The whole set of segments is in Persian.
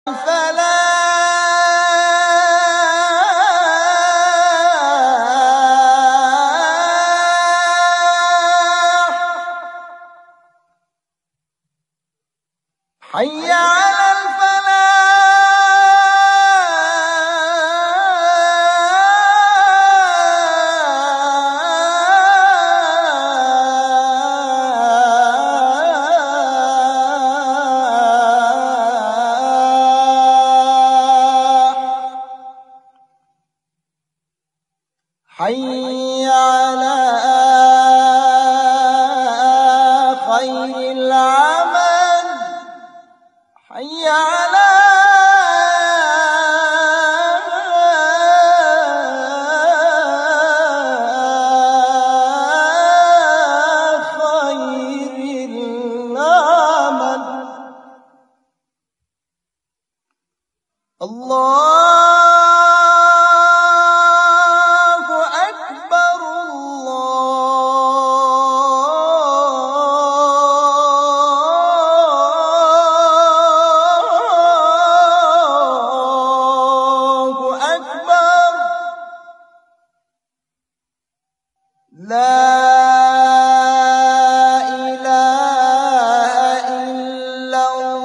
حي على حي على خير العمل حي على خير العمل. الله لا إله إلا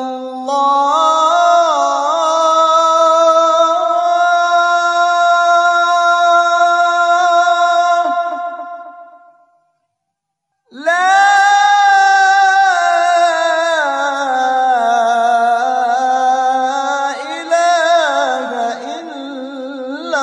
الله لا إله إلا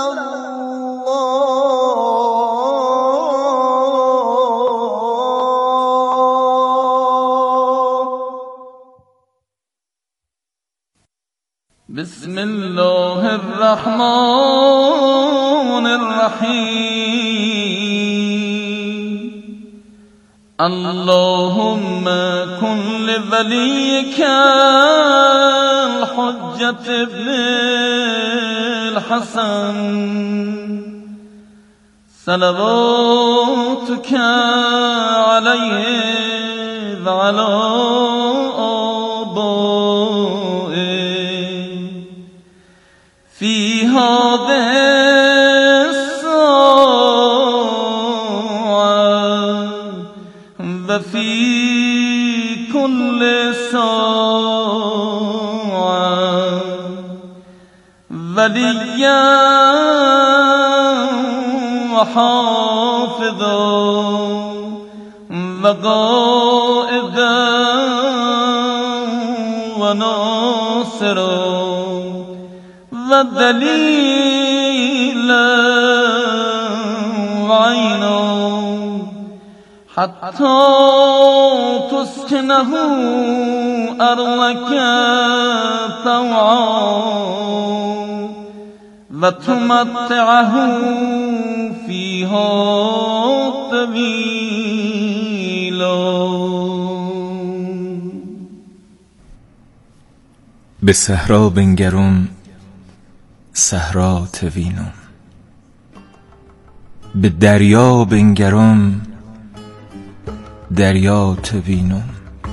بسم الله الرحمن الرحيم. اللهم كن لوليك الحجة ابن الحسن صلواتك عليه وعلى في هذه الساعة وفي كل ساعة وليا وحافظا وقائدا وناصرا ودليلا وعينا حتى تسكنه أرضك طوعا وتمتعه فيها طويلا. به صحرا بنگرم صحرا توینم، به دریا بنگرم دریا توینم،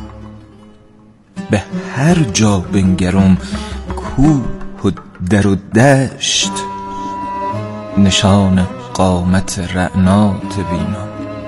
به هر جا بنگرم کوه و در و دشت نشان قامت رعنا توینم.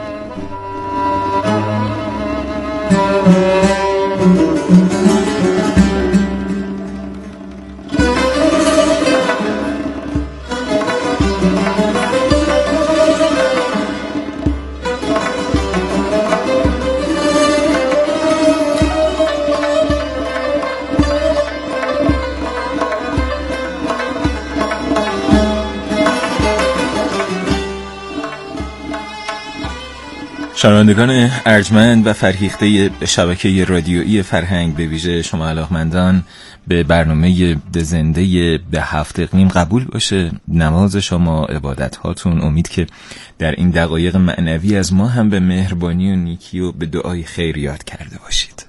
شنوندگان ارجمند و فرهیخته شبکه رادیویی فرهنگ، به ویژه شما علاقمندان به برنامه زنده به 7 اقلیم قبول باشه نماز شما، عبادت هاتون. امید که در این دقایق معنوی از ما هم به مهربانی و نیکی و به دعای خیر یاد کرده باشید.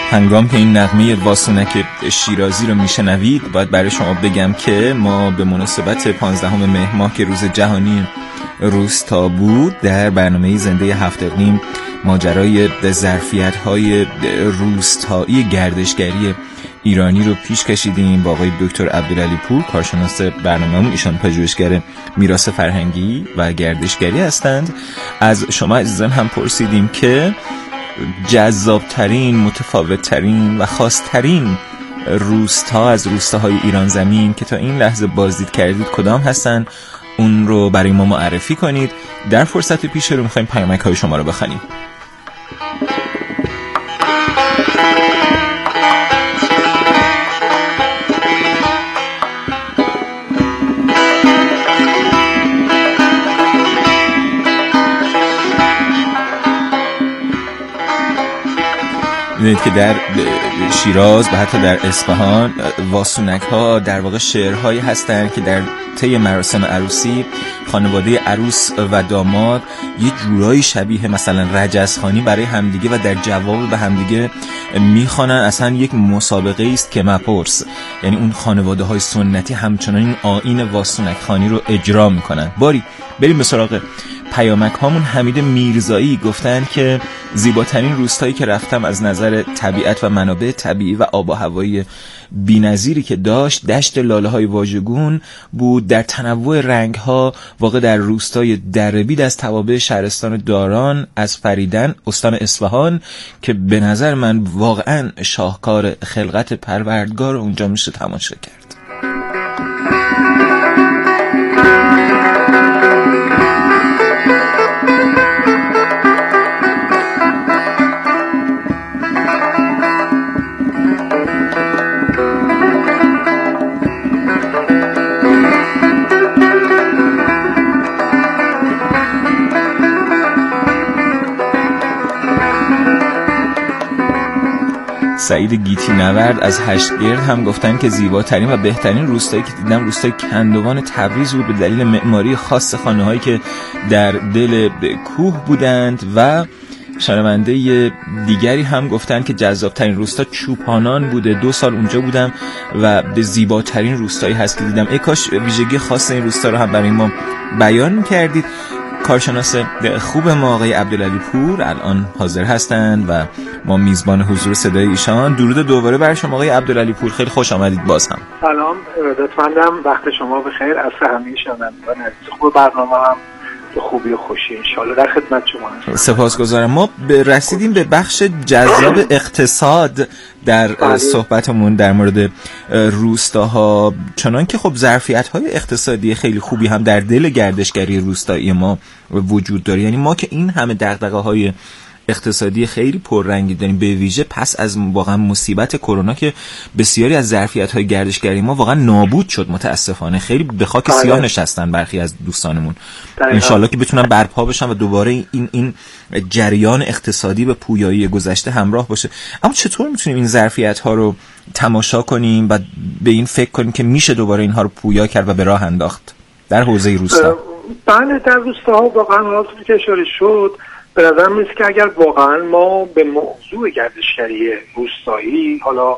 هنگام که این نغمه واسونک شیرازی رو میشنوید باید برای شما بگم که ما به مناسبت 15 مهر ماه که روز جهانی روستا بود در برنامه زنده 7 اقلیم ماجرای ظرفیت‌های روستایی گردشگری ایرانی رو پیش کشیدیم با آقای دکتر عبدالعلی پور، کارشناس برنامه‌مون. ایشان پژوهشگر میراث فرهنگی و گردشگری هستند. از شما عزیزان هم پرسیدیم که جذابترین، متفاوتترین و خاصترین روستا از روستاهای ایران زمین که تا این لحظه بازدید کردید کدام هستن؟ اون رو برای ما معرفی کنید. در فرصت پیش رو میخوایم پیامک های شما رو بخونیم. می‌دونید که در شیراز و حتی در اصفهان واسونک ها در واقع شعرهایی هستند که در طی مراسم عروسی خانواده عروس و داماد یه جورایی شبیه مثلا رجزخوانی برای همدیگه و در جواب به همدیگه میخوانن. اصلا یک مسابقه است که مپرس، یعنی اون خانواده های سنتی همچنان این آیین واسونک خوانی رو اجرا میکنن. باری بریم به سراغ پیامک هامون. حمید میرزایی گفتن که زیباترین روستایی که رفتم از نظر طبیعت و منابع طبیعی و آب و هوایی بی‌نظیری که داشت دشت لاله های واژگون بود، در تنوع رنگ ها واقع در روستای دربید از توابع شهرستان داران از فریدن استان اصفهان که به نظر من واقعا شاهکار خلقت پروردگار اونجا میشه تماشا کرد. سعید گیتی نورد از هشتگرد هم گفتن که زیباترین و بهترین روستایی که دیدم روستای کندوان تبریز بود به دلیل معماری خاص خانه‌هایی که در دل کوه بودند. و شنونده دیگری هم گفتن که جذابترین روستا چوپانان بوده، 2 سال اونجا بودم و به زیباترین روستایی هست که دیدم. ای کاش ویژگی خاص این روستا رو هم برای ما بیان می‌کردید. کارشناس خوب ما آقای عبدالعلی پور الان حاضر هستند و ما میزبان حضور صدای ایشان. درود دوباره بر شما آقای عبدالعلی پور، خیلی خوش آمدید باز هم. سلام، ارادتمندم، وقت شما بخیر. از همه شنوندگان عزیز خوب برنامه هم به خوبی و خوشی انشالله در خدمت شما هستم. سپاسگزارم. ما رسیدیم به بخش جذاب اقتصاد در صحبتمون در مورد روستاها، چنان که خب ظرفیت‌های اقتصادی خیلی خوبی هم در دل گردشگری روستایی ما وجود داره. یعنی ما که این همه دغدغه‌های اقتصادی خیلی پررنگی داریم، به ویژه پس از واقعا مصیبت کرونا که بسیاری از ظرفیت‌های گردشگری ما واقعا نابود شد متاسفانه. خیلی به خاک سیاه نشستن برخی از دوستانمون. انشالله که بتونن برپا بشن و دوباره این جریان اقتصادی به پویایی گذشته همراه باشه. اما چطور میتونیم این ظرفیت‌ها رو تماشا کنیم و به این فکر کنیم که میشه دوباره اینها رو پویا کرد و به راه انداخت در حوزه روستا؟ بله، در روستاها واقعا حالتی که اشاره شد به نظر میاد که اگر واقعا ما به موضوع گردشگری روستایی حالا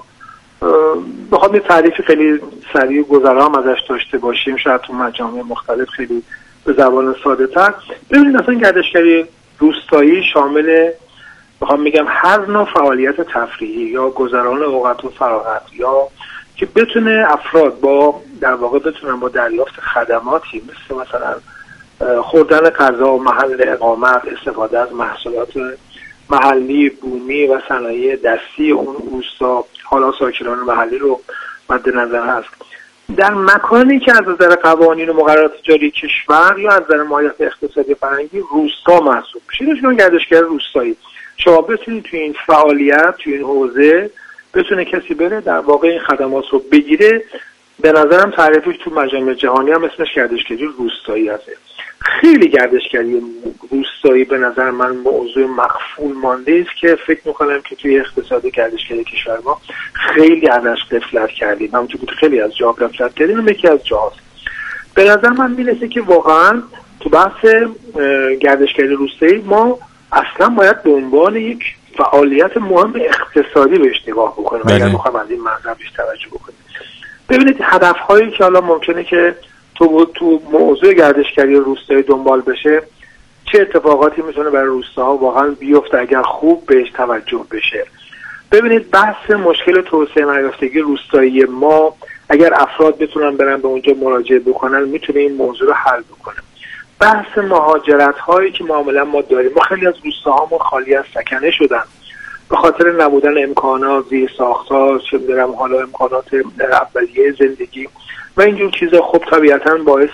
بخوام یه تعریف خیلی سریع و گذرا هم ازش داشته باشیم، شاید تو مجامع مختلف خیلی به زبان ساده تر ببینید، مثلا گردشگری روستایی شامل بخوام میگم هر نوع فعالیت تفریحی یا گذران اوقات و فراغت یا که بتونه افراد با در واقع بتونن با دریافت خدماتی مثلا خوردن غذا و محل اقامت، استفاده از محصولات محلی، بومی و صنایع دستی اون روستا، حالا ساکنان محلی رو مد نظر هست، در مکانی که از نظر قوانین و مقررات جاری کشور یا از نظر ماهیت اقتصادی فرهنگی روستا محسوب میشه. نشون گردشگر روستایی شما بتونید توی این فعالیت، توی این حوزه بتونه کسی بره در واقع این خدمات رو بگیره. به نظرم تعریفش تو مجامع جهانی هم اسمش گردشگری روستایی هست. خیلی گردشگری روستایی به نظر من موضوع مغفول مانده است که فکر میکنم که توی اقتصاد گردشگری کشور ما خیلی ازش غفلت کردیم. همونطور که خیلی از جا غفلت کردیم، یکی از جاست. به نظر من میرسه که واقعا تو بحث گردشگری روستایی ما اصلا باید به عنوان یک فعالیت مهم اقتصادی بهش نگاه بکنیم اگر بخوایم از این منظر بهش توجه بکنیم. ببینید هدف‌هایی که حالا ممکنه که تو موضوع گردشگری روستایی دنبال بشه، چه اتفاقاتی میتونه برای روستاها واقعا بیفته اگر خوب بهش توجه بشه. ببینید بحث مشکل توسعه نیافتگی روستایی ما، اگر افراد بتونن برن به اونجا مراجعه بکنن میتونه این موضوع رو حل بکنه. بحث مهاجرت هایی که معمولا ما داریم، ما خیلی از روستاهامون خالی از سکنه شدن به خاطر نبودن امکانات زیر ساخت‌ها، چه می‌دونم حالا امکانات اولیه زندگی و اینجور چیزا، خب طبیعتاً باعث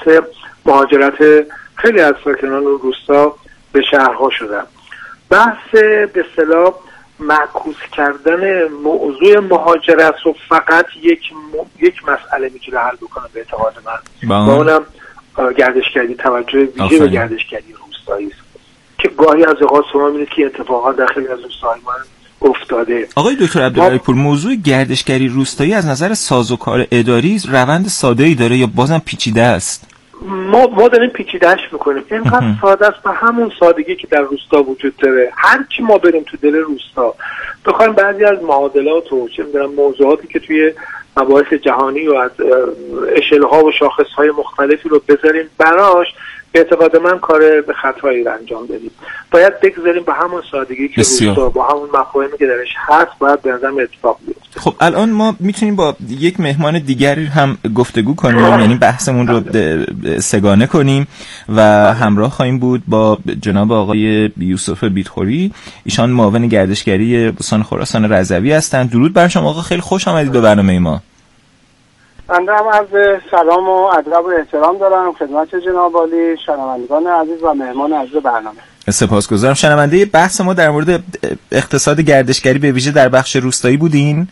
مهاجرت خیلی از ساکنان روستا به شهرها شدن. بحث به اصطلاح معکوس کردن موضوع مهاجرت رو فقط یک مسئله میتونه حل بکنه به اعتقاد من، و اونم گردشگری، توجه ویژه به گردشگری روستایی است که گاهی از اوقات شما می‌بینید که اتفاقات در خیلی از روستاهای ما افتاده. آقای دکتر عبدالعلی پور، موضوع گردشگری روستایی از نظر سازوکار اداری روند ساده‌ای داره یا بازم پیچیده است؟ ما داریم پیچیده‌اش می‌کنیم. اینقدر ساده است، به همون سادگی که در روستا وجود داره. هر کی ما بریم تو دل روستا بخوایم بعضی از معادلات و چه می‌دونم موضوعاتی که توی مباحث جهانی و از اشل‌ها و شاخص‌های مختلفی رو بذاریم براش، به اعتقاد من کار به خطایی رو انجام بدیم. باید بگذاریم به همون سادگی که روستا با همون مفاهیمی که درش هست باید به نظرم اتفاق بیفته. خب الان ما میتونیم با یک مهمان دیگری هم گفتگو کنیم، یعنی بحثمون رو سگانه کنیم و همراه خواهیم بود با جناب آقای یوسف بیتخوری. ایشان معاون گردشگری استان خراسان رضوی هستند. درود بر شما آقا، خیلی خوش آمدید به برنامه ما. بنده هم عرض سلام و ادب و احترام دارم خدمت جناب عالی، شنوندگان عزیز و مهمان عزیز برنامه. سپاسگزارم. شنونده بحث ما در مورد اقتصاد گردشگری به ویژه در بخش روستایی بودین؟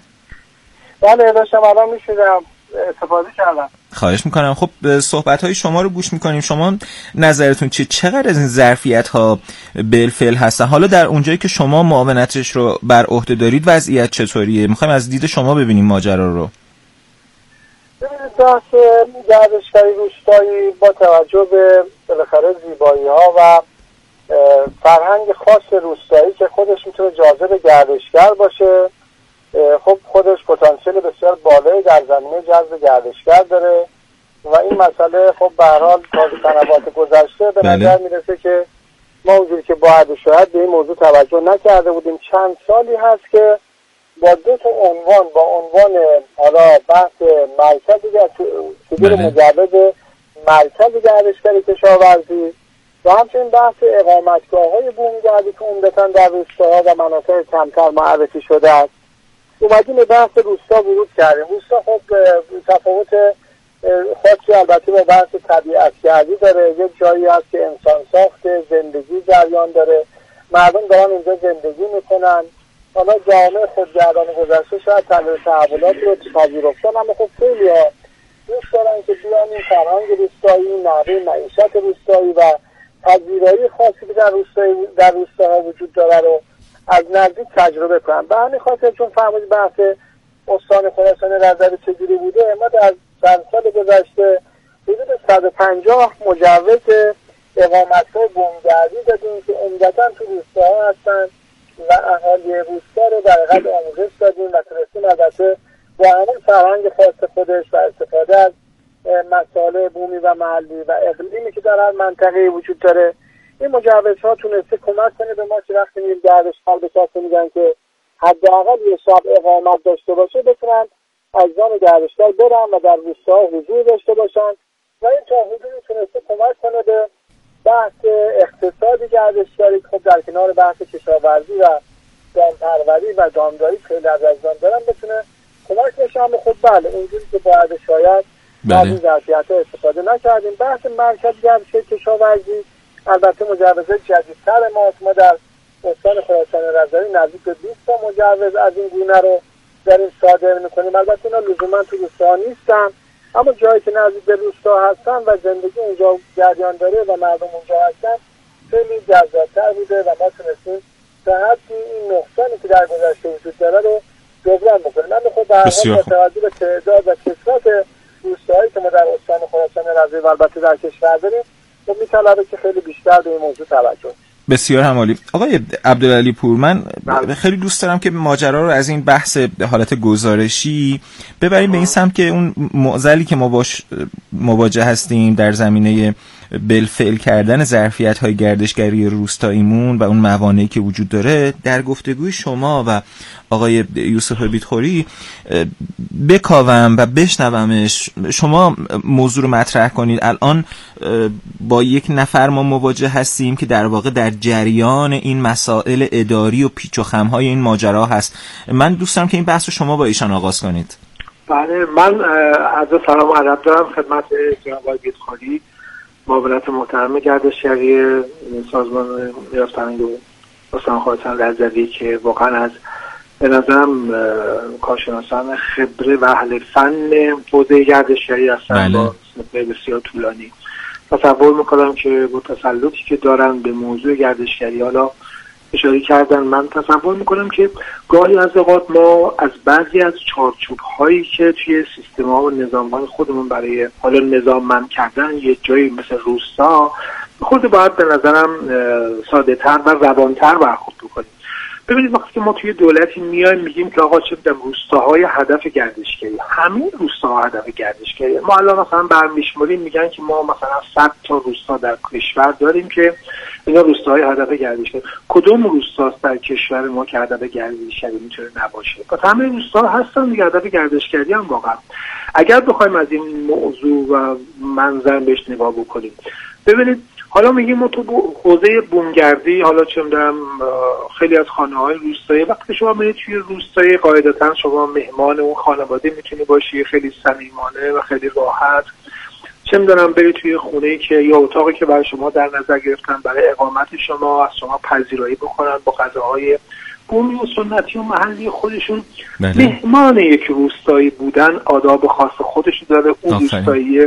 بله داشتم، الان میشیدم استفاده کردم. خواهش میکنم. خب صحبت‌های شما رو گوش میکنیم. شما نظرتون چقدر از این ظرفیت‌ها بالفعل هستن؟ حالا در اونجایی که شما معاونتش رو بر عهده دارید وضعیت چطوریه؟ میخوایم از دید شما ببینیم ماجرا رو. بحث گردشگری روستایی با توجه به بالاخره زیبایی‌ها و فرهنگ خاص روستایی که خودش میتونه جاذب گردشگر باشه، خب خودش پتانسیل بسیار بالایی در زمینه جذب گردشگر داره و این مسئله خب به هر حال تا سنوات گذشته به نظر میرسه که ما اونجوری که باید شاید به این موضوع توجه نکرده بودیم. چند سالی هست که با دو تا عنوان، با عنوان حالا بحث مرکز مجوز مرکز گردشگری کشاورزی و همچنین بحث اقامتگاه‌های بومی‌گردی که عمدتاً در روستاها و مناطق کمتر معرفی شده است، اومدیم به بحث روستا ورود کردیم. روستا خب تفاوت خاصی البته با بحث طبیعت‌گردی داره. یک جایی هست که انسان ساخت زندگی جریان داره، مردم دارن اینجا زندگی میکنن. حالا جامعه خودگردان گذشته شاید تحولاتی رو پذیرفتن، اما خب خیلی ها دوست دارن که بیان این فرهنگ روستایی، نحوه معیشت روستایی و پذیرایی خاصی که در روستاها وجود داره رو از نزدیک تجربه کنن. به همین خاطر چون فرمودید بحث استان خراسان رضوی چجوری بوده، ما در چند سال گذشته حدود 150 مجوز اقامتگاه بومگردی دادیم که عمدتاً تو روستاها هستن و اهالی روستا رو در حقیقت آموزش دادیم و تونستیم البته با همون فرهنگ خاص خودش و استفاده از مسائل بومی و محلی و اقلیمی که در هر منطقه وجود داره، این مجوزها تونسته کمک کنه به ما که وقتی میریم گردشگر به کسی میگن که حداقل یه شب اقامت داشته باشه بتونن از زان گردشگر برن و در روستاها حضور داشته باشن و این تا حدودی تونسته کمک کنه به بحث اقتصادی گردشگری. خب در کنار بحث کشاورزی و دامپروری و دامداری خیلی از دام دارن بتونه کمک بشه. اما خب بله اونجوری که باید شاید از این ظرفیت‌ها استفاده نکردیم. بحث مرکز گردشگری کشاورزی البته مجوزات جدیدتر ما در استان خراسان رضوی نزدیک به 20 تا مجوز از این گونه رو داریم صادر می‌کنیم. البته اینا لزوما تو روستا نیستن، اما جایی که نزدیک به روستا هستن و زندگی اونجا جریان داره و مردم اونجا هستن خیلی جذاب‌تر بوده و ما تونستیم تا حدی این نقصانی که در گذشته وجود داره رو جبران بکنیم. اما خب به هر حال با توجه به تعداد و کثرت روستاهایی که ما در استان خراسان رضوی و البته در کشور داریم، خب می‌طلبه که خیلی بیشتر به این موضوع توجه. بسیار همالی. آقای عبدالعلی پور، من خیلی دوست دارم که ماجرا رو از این بحث حالت گزارشی ببریم به این سمت که اون معضلی که ما باش مواجه هستیم در زمینه بالفعل کردن ظرفیت‌های گردشگری روستاییمون و اون موانعی که وجود داره در گفتگوی شما و آقای یوسف بیتخوری بکاوم و بشنومش. شما موضوع رو مطرح کنید. الان با یک نفر ما مواجه هستیم که در واقع در جریان این مسائل اداری و پیچ و خم‌های این ماجرا هست. من دوست دارم که این بحث رو شما با ایشان آغاز کنید. بله، من از سلام و ادب دارم خدمت جناب آقای بیتخوری، معاونت محترم گردشگری سازمان میراث فرهنگی استان خراسان رضوی که واقعا از به نظرم کارشناسان خبره و اهل فن حوزه گردشگری هستن با سابقه بسیار طولانی. تصور میکنم که با تسلطی که دارن به موضوع گردشگری، حالا اشاره کردن، من تصور میکنم که گاهی از اوقات ما از بعضی از چارچوب هایی که توی سیستم ها و نظام های خودمون برای حالا نظاممند کردن یه جایی مثل روستا خود باید به نظرم ساده تر و روانتر برخورد بکنیم. ببینید وقتی که ما توی دولتی میایم میگیم که آقا چه میدونم روستاهای هدف گردشگری، همین روستاها هدف گردشگری، ما الان مثلا برمیشماریم میگن که ما مثلا 100 تا روستا در کشور داریم که اینا روستاهای هدف گردشگری. کدوم روستاست در کشور ما که هدف گردشگری میتونه نباشه؟ پس همه روستاها هستن دیگه هدف گردشگری هم. واقعا اگر بخوایم از این موضوع و منظر بهش نگاه بکنیم، ببینید حالا میگیم ما تو حوزه بومگردی، حالا چه می‌دونم خیلی از خانه‌های روستایی، وقتی شما میرید توی روستایی قاعدتاً شما مهمان اون خانواده میتونی باشی، خیلی صمیمانه و خیلی راحت. چه می‌دونم برید توی خونه‌ای که یا اتاقی که برای شما در نظر گرفتن برای اقامت شما، از شما پذیرایی بکنن با غذاهای بومی و سنتی و محلی خودشون. مهمان یک روستایی بودن آداب خاص خودش داره. اون روستایی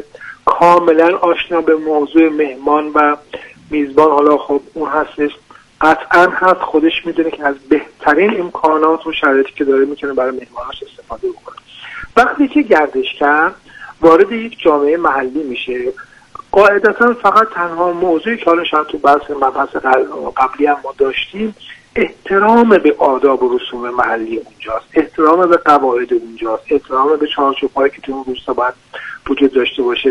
کاملا آشنا به موضوع مهمان و میزبان، حالا خب اون هستش، قطعا هست، خودش میدونه که از بهترین امکانات و شرایطی که داره میتونه برای مهماناش استفاده بکنه. وقتی که گردشگر وارد یک جامعه محلی میشه، قاعدتا فقط تنها موضوعی که حالا شاید تو بحث مبحث قبلی هم ما داشتیم، احترام به آداب و رسوم محلی اونجاست، احترام به قواعد اونجاست، احترام به چارچوب‌هایی که تو اون روستا باید وجود داشته باشه،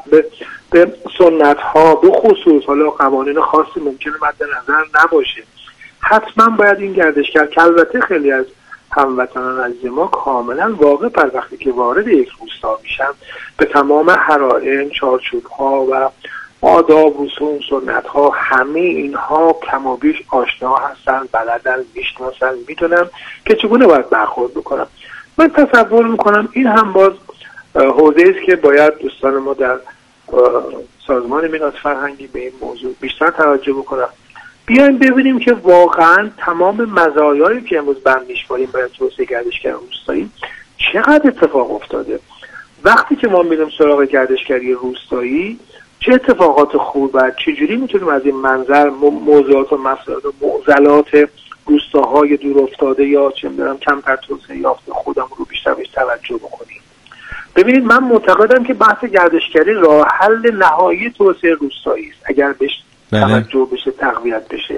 به سنت ها، به خصوص حالا قوانین خاصی ممکنه مد نظر نباشه. حتما باید این گردشگر که البته خیلی از هموطنان عزیز ما کاملا واقع پر وقتی که وارد یک روستا میشن به تمام حرائم، چارچوب ها و آداب، رسوم، سنت ها، همه اینها کم و بیش آشنا هستن، بلدن، میشناسن، میدونن که چگونه باید برخورد بکنن. من تصور میکنم این هم باز حوزه است که باید دوستان ما در سازمان میراث فرهنگی به این موضوع بیشتر توجه بکنن. بیایم ببینیم که واقعا تمام مزایایی که امروز برمی‌شماریم برای توسعه گردشگری روستایی چقدر اتفاق افتاده. وقتی که ما میریم سراغ گردشگری روستایی چه اتفاقات خوب و چجوری میتونیم از این منظر موضوعات و مسائل و معضلات روستاهای دور افتاده یا چه می‌دونم کمتر توسعه یافته خودمون رو بیشتر بهش توجه بکنیم. ببینید من معتقدم که بحث گردشگری راه حل نهایی توسعه روستایی است اگر بهش توجه بشه، تقویت بشه.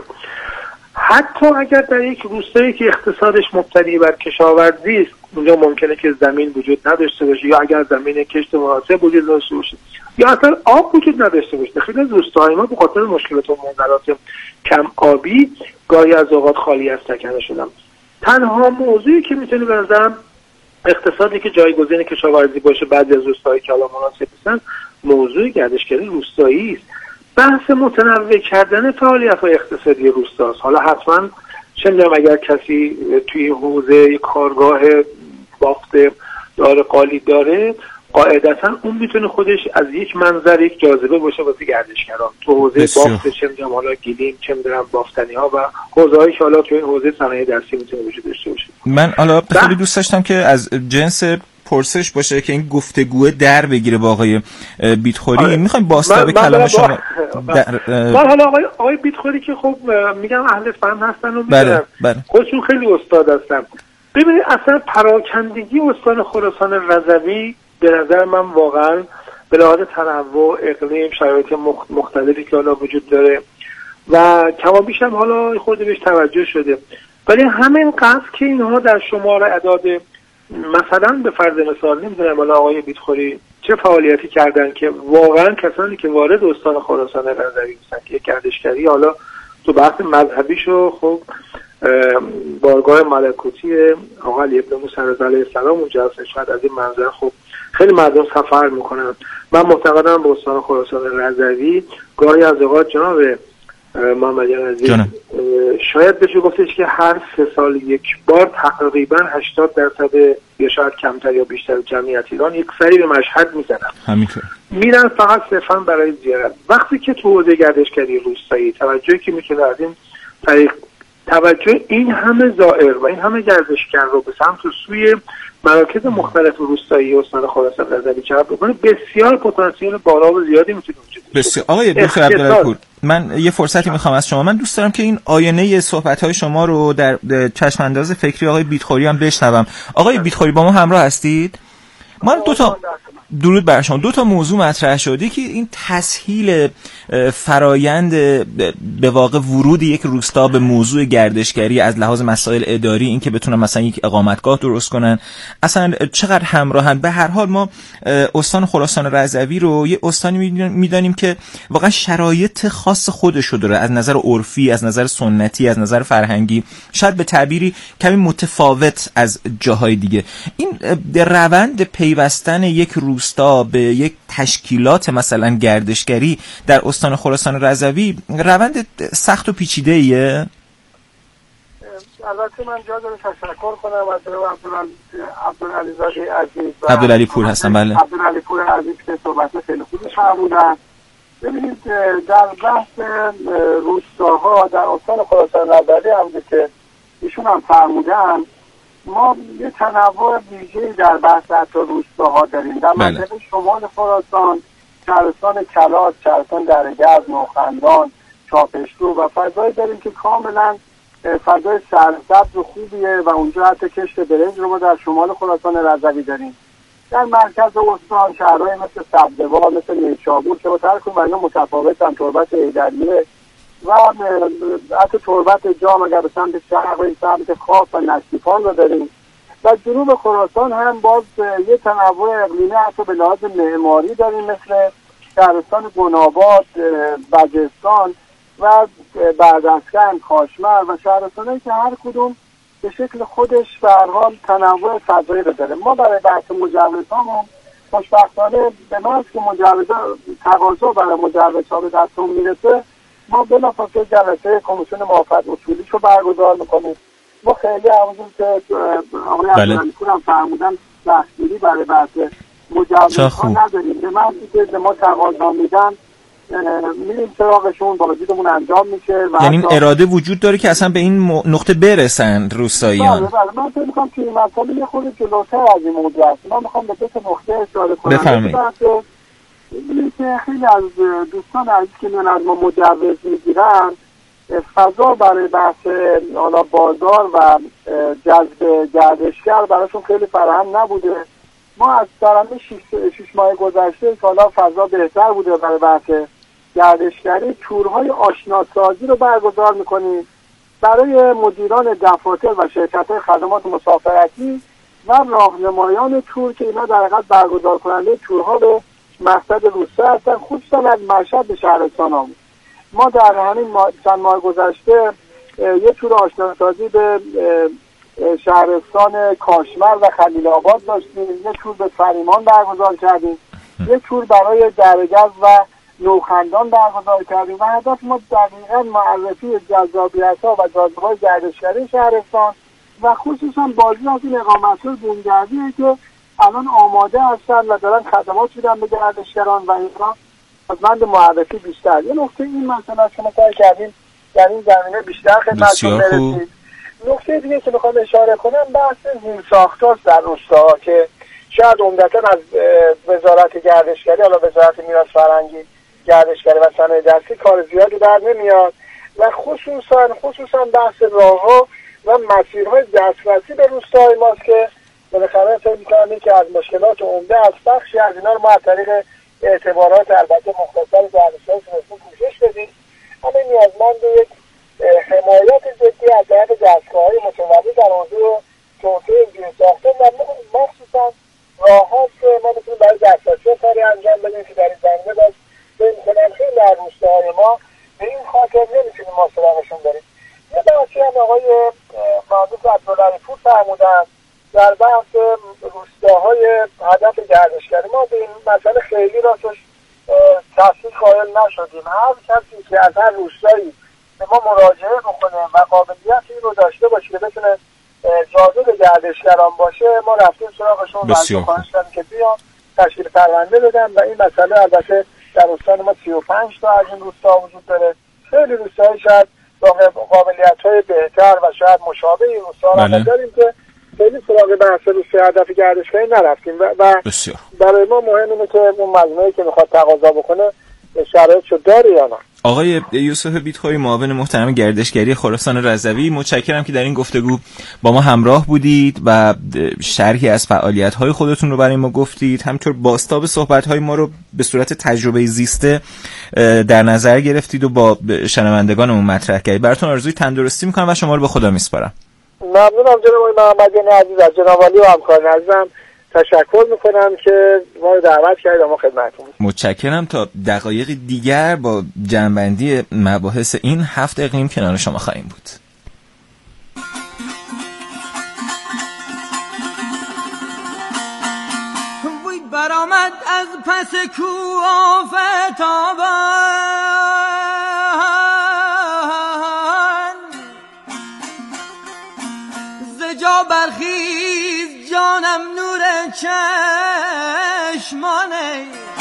حتی اگر در یک روستایی که اقتصادش مبتنی بر کشاورزی است، اونجا ممکنه که زمین وجود نداشته باشه، یا اگر زمین کشت مناسب وجود داشته باشه، یا اصلا آب وجود نداشته باشه. خیلی از روستاهای ما به خاطر مشکلات و معضلات کم آبی گاهی از اوقات خالی از سکنه شدن. تنها موضوعی که میتونه به نظرم اقتصادی که جایگزین کشاورزی باشه بعضی از روستاهایی که حالا مناسب هستن، موضوع گردشگری روستایی است. بحث متنوع کردن فعالیت‌های اقتصادی روستاست. حالا حتما چه می‌دونم اگر کسی توی حوزه کارگاه بافت داره قالی داره، قاعدتا اون میتونه خودش از یک منظر یک جاذبه باشه واسه گردشگران. تو حوزه بافت چه می‌دونم حالا گلیم، چه می‌دونم بافتنی‌ها و حوزه‌هایی که حالا تو این حوزه صنایع دستی میتونه وجود داشته باشه. من حالا خیلی دوست داشتم که از جنس پرسش باشه که این گفتگو در بگیره با آقای بیتخوری. میخوایم باستاب کلام شما من حالا آقای بیتخوری که خب میگم اهل فن هستن و میدونم خودشون خیلی استاد هستن. ببینید اصلا پراکندگی استان خراسان رضوی به نظر من واقعا به لحاظ تنوع اقلیم، شرایط مختلفی که حالا وجود داره، و کمابیش هم حالا خود بهش توجه شده. ولی همین قصد که اینها در شمار اعداد، مثلا به فرض مثال نمیدونم حالا آقای بیتخوری چه فعالیتی کردن که واقعا کسانی که وارد استان خراسان رضوی میشن که یک گردشگری حالا تو بحث مذهبیشو خب بارگاه ملکوتی آقا علی ابن موسی علیه السلام اونجا هست، شاید از این منظر خب خیلی مردم سفر میکنن. من معتقدم به استان خراسان رضوی گاهی از اوقات جناب محمد عزیز شاید بشه گفتش که هر 3 سال یک بار تقریبا 80% یا شاید کمتر یا بیشتر جمعیت ایران یک سری به مشهد میزنن، همینطور میرن فقط صرفا برای زیارت. وقتی که تو حوزه گردشگری روستایی توجهی که میکنه از این طریق توجه این همه زائر و این همه گردشگر رو به سمت و سوی مراکز مختلف روستایی استان خراسان رضوی جلب بکنه، بسیار پتانسیل بالا و زیادی میتونه وجود داشته. بسیار. آقای دکتر عبدالعلی پور، من یه فرصتی میخوام از شما، من دوست دارم که این آینه صحبت‌های شما رو در چشم انداز فکری آقای بیتخوری هم بشنوم. آقای بیتخوری با ما همراه هستید؟ من درود بر شما. 2 موضوع مطرح شده که این تسهیل فرایند به واقع ورود یک روستا به موضوع گردشگری از لحاظ مسائل اداری، این که بتونن مثلا یک اقامتگاه درست کنن، اصلا چقدر همراهن. به هر حال ما استان خراسان رضوی رو یه استانی میدانیم که واقعا شرایط خاص خودشو داره، از نظر عرفی، از نظر سنتی، از نظر فرهنگی، شاید به تعبیری کمی متفاوت از جاهای دیگه. این روند پیوستن یک روستا به یک تشکیلات مثلا گردشگری در استان خراسان رضوی روند سخت و پیچیده‌ایه. البته من جا داره تشکر کنم از عبدالعلی زاده عزیز، عبدالعلی پور هستم. بله، عبدالعلی پور عزیز که صحبت خیلی خوبی فرمودن. ببینید در بحث روستاها در استان خراسان رضوی هم که ایشون هم فرمودن، ما یه تنوع ویژه‌ای در بحث حتی روستاها داریم. در منطقه شمال خراسان شهرستان کلاس، شهرستان درگرد، نوخندان، چاپشتو و فضایی داریم که کاملا فضای سرسبز و خوبیه و اونجا حتی کشت برنج رو ما در شمال خراسان رضوی داریم. در مرکز استان شهرهای مثل سبزوار، مثل نیشابور که با ترک و اینا متفاوتن، تربت ایدریه و حتی تربت جام اگر به سمت شرق و سمت خاص و نشتیفان رو داریم. و جنوب خراسان هم باز یه تنوع اقلیمی حتی به لحاظ معماری داریم، مثل شهرستان گناباد، بجستان و بردسکن، کاشمر و شهرستانایی که هر کدوم به شکل خودش به هر حال تنوع فضایی رو داره. ما برای بحث مجوزهامون خوشبختانه به محض که تقاضا برای مجوزها به دستمون میرسه، ما بلافاصله جلسه کمیسیون موافقت اصولیش رو برگزار میکنیم. ما خیلی همونجور که آقای عبدالعلی پور هم فرمودن دستگیری برای بحث مجوزها نداریم. به محض که ما تقاضا میدن میریم سراغشون، بازدیدمون انجام میشه. یعنی اراده وجود داره که اصلا به این نقطه برسن روستاییان. بله من فکر می‌کنم که این مسئله یه خورده جلوتر از این موضوع است. من میخوام به 2 نقطه اشاره کنم. بفرمایید. ببینید که خیلی از دوستان عزیز که میان از ما مجوز میگیرن، فضا برای بحث حالا بازار و جذب گردشگر براشون خیلی فراهم نبوده. ما از درآمد 6 ماه گذشته که حالا فضا بهتر بوده برای بحث گردشگری، تورهای آشناسازی رو برگزار میکنیم برای مدیران دفاتر و شرکت‌های خدمات مسافرتی و راهنمایان تور که اینا در حقیقت برگزار کننده تورها به مقصد روستا هستن، خصوصا از مشهد به شهرستان ها. ما در همین چند ماه گذشته یه تور آشناسازی به شهرستان کاشمر و خلیل آباد داشتیم، یه تور به فریمان برگزار کردیم، یه تور برای درگرد و نوخندان برگزار کردیم و هدف ما دقیقاً معرفی جذابیت‌ها و جاذبه‌های گردشگری شهرستان و خصوصا بازی از این اقامت‌های بومگردیه که الان آماده هستن و دارن خدمات میدن به گردشگران و اینا نیازمند معرفی بیشتر. یه نکته این مثلا شما سعی کردین در این زمینه بیشتر خدمتتون برسید. نکته دیگه که میخوام اشاره کنم بحث زیرساخت‌هاست در روستاها که شاید عمدتاً از وزارت گردشگری، حالا وزارت میراث فرهنگی، گردشگری و صنایع دستی کار زیادی در نمیاد و خصوصا بحث راه‌ها و مسیرهای دسترسی به روستاهای ماست که بالاخره فکر می‌کنم که از مشکلات عمده از بخشی از اینا رو ما از طریق اعتبارات البته مختصر دانشگاه تونستیم پوشش بدیم. همه نیازمند یک حمایت جدی از جهت دستگاه‌های متولد در حوزه توسعه زیرساخت‌ها و مخصوصا راه‌هاست که ما بتونیم برای دسترسی کاری انجام بدیم که در این زمینه باز به امکانات خیلی در روستاهای ما به این خاطر نمیتونیم ما سراغشون بریم. یه بحثی هم آقای مهندس عبدالعلیپور فرمودن در بحث روستاهای هدف گردشگری. ما به این مسئله خیلی راستش تحصیل قائل نشدیم. هر کسی که از هر روستایی به ما مراجعه بکنه و قابلیت این رو داشته باشه که بتونه جاذب گردشگران باشه، ما رفتیم سراغشون و خواهش کردیم که بیان تشکیل پرونده بدن و این مسئله البته در استان ما 35 تا از این روستا وجود داره. خیلی روستاهای شاید با قابلیت‌های بهتر و شاید مشابه این روستا رو داریم که خیلی سراغ بحث روستای هدف گردشگری نرفتیم و برای ما مهم اینه که اون مجموعه‌ای که میخواد تقاضا بکنه شرایطشو داره یا نه. آقای یوسف بیتخوری، معاون محترم گردشگری خراسان رضوی، متشکرم که در این گفتگو با ما همراه بودید و شرحی از فعالیت‌های خودتون رو برای ما گفتید. همینطور بازتاب صحبت‌های ما رو به صورت تجربه زیسته در نظر گرفتید و با شنوندگانمون مطرح کردید. براتون آرزوی تندرستی می‌کنم و شما رو به خدا میسپارم. ممنونم جناب محمدی عزیز، از جناب علی و همکاران عزیزم تشکر میکنم که ما رو دعوت کردید و ما خدمتتون. متشکرم. تا دقایق دیگر با جمع‌بندی مباحث این هفت اقلیم کنار شما خواهیم بود. وی برآمد از پس کوه آفتابان، ز جا برخیز جانم نور چشمانه،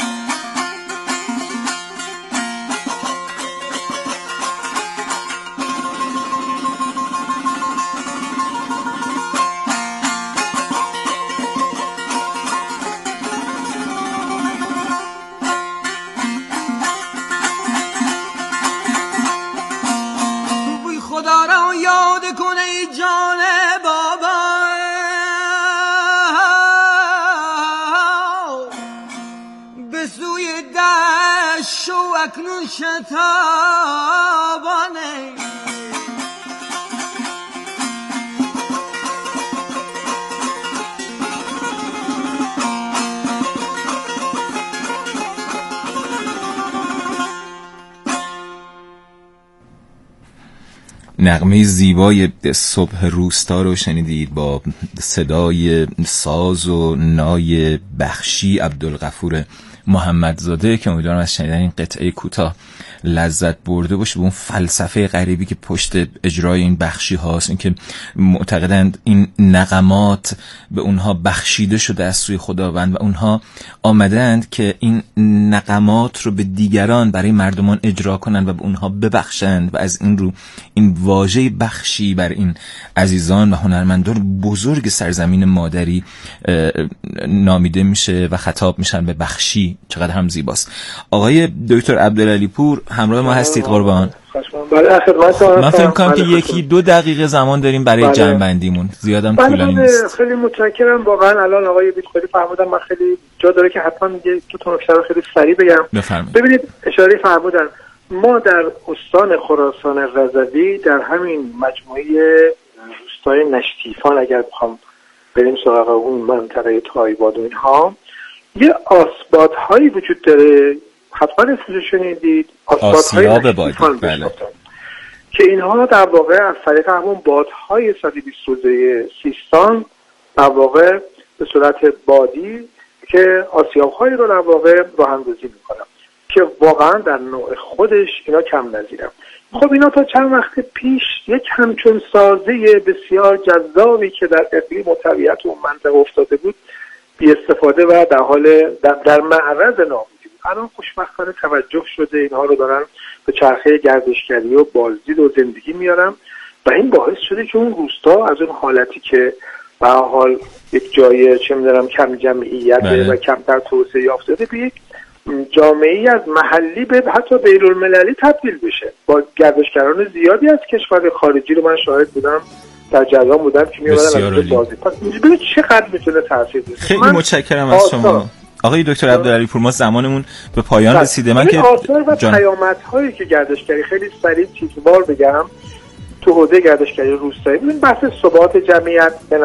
وی خدا را یاد کنه ای جان بابا، به سوی دشت شو اکنون شتابانه. نغمه زیبای صبح روستا رو شنیدید با صدای ساز و نای بخشی عبدالغفور محمدزاده که امیدوارم از شنیدن این قطعه کوتاه لذت برده باشه. به اون فلسفه غریبی که پشت اجرای این بخشی هاست، این که معتقدند این نغمات به اونها بخشیده شده از سوی خداوند و اونها آمدند که این نغمات رو به دیگران برای مردمان اجرا کنند و به اونها ببخشند و از این رو این واژه بخشی بر این عزیزان و هنرمندان بزرگ سرزمین مادری نامیده میشه و خطاب میشن به بخشی. چقدر هم زیباست. آقای دکتر عبدالعلیپور همراه ما هستید قربان. من فکر کنم که یکی دو دقیقه زمان داریم برای جمع‌بندیمون، زیادم طولانی نیست. خیلی متشکرم. واقعا الان آقای بیتخوری فرمودن، من خیلی جا داره که حتما یه دو تا نکته رو خیلی سریع بگم. ببینید اشاره فرمودن، ما در استان خراسان رضوی در همین مجموعه روستای نشتیفان اگر بخوام بریم سراغ اون منطقه تایباد و اینها، یه آسبادهایی وجود داره، حتما اسمش شنیدید، آسیاب بادی، بله، که اینها در واقع از طریق همون بادهای 120 روزه سیستان در واقع به صورت بادی که آسیاب‌هایی رو در واقع راه‌اندازی می‌کنن که واقعا در نوع خودش اینا کم نظیرن. خب اینا تا چند وقت پیش یک همچون سازه بسیار جذابی که در اقلیم و طبیعت اون منطقه افتاده بود بی استفاده و در حال در معرض نابودی بود. الان خوشبختانه توجه شده، اینها رو دارن به چرخه گردشگری و بازدید و زندگی میارن و این باعث شده که اون روستا از اون حالتی که به حال یک جای چه می‌دونم کم جمعیت و کمتر توسعه یافته به یک جامعه‌ای از محلی به حتی بین‌المللی تبدیل بشه. با گردشگران زیادی از کشور خارجی رو من شاهد بودم، در جریان بودم که می‌اومدن از بازی. پس ببینید چقدر میتونه تاثیر بذاره. خیلی متشکرم از شما آقای دکتر عبدالعلی پور، ما زمانمون به پایان رسیده. من که آثار و پیامدهایی که گردشگری خیلی سریع تیتروار بگم تو حوزه گردشگری روستایی، ببین بحث ثبات جمعیت به